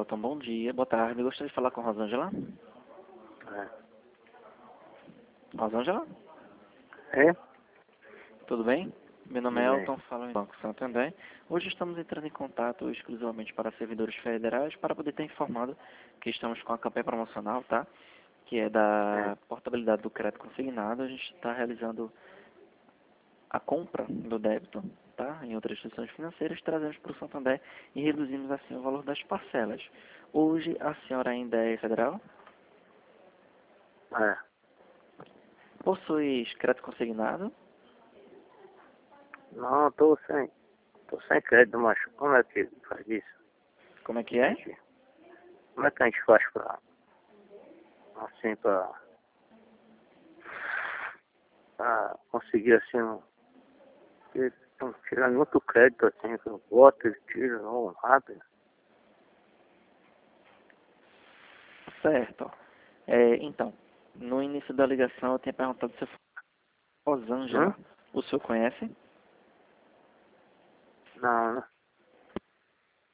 Elton, bom dia, boa tarde. Gostaria de falar com Rosângela? É. Rosângela? É? Tudo bem? Meu nome é Tudo bem. Elton, falo em Banco Santander. Hoje estamos entrando em contato exclusivamente para servidores federais para poder ter informado que estamos com a campanha promocional, tá? Que é É. da portabilidade do crédito consignado. A gente está realizando a compra do débito, tá? Em outras instituições financeiras, trazemos para o Santander e reduzimos assim o valor das parcelas. Hoje a senhora ainda é federal? É. Possui crédito consignado? Não, tô sem crédito, mas como é que faz isso? Como é que é? Como é que a gente faz pra conseguir assim, porque estão tirando muito crédito assim, que eu boto, eles tiram, não, rápido. Certo. Então, no início da ligação eu tinha perguntado se foi Hum? Rosângela. O senhor conhece? Não,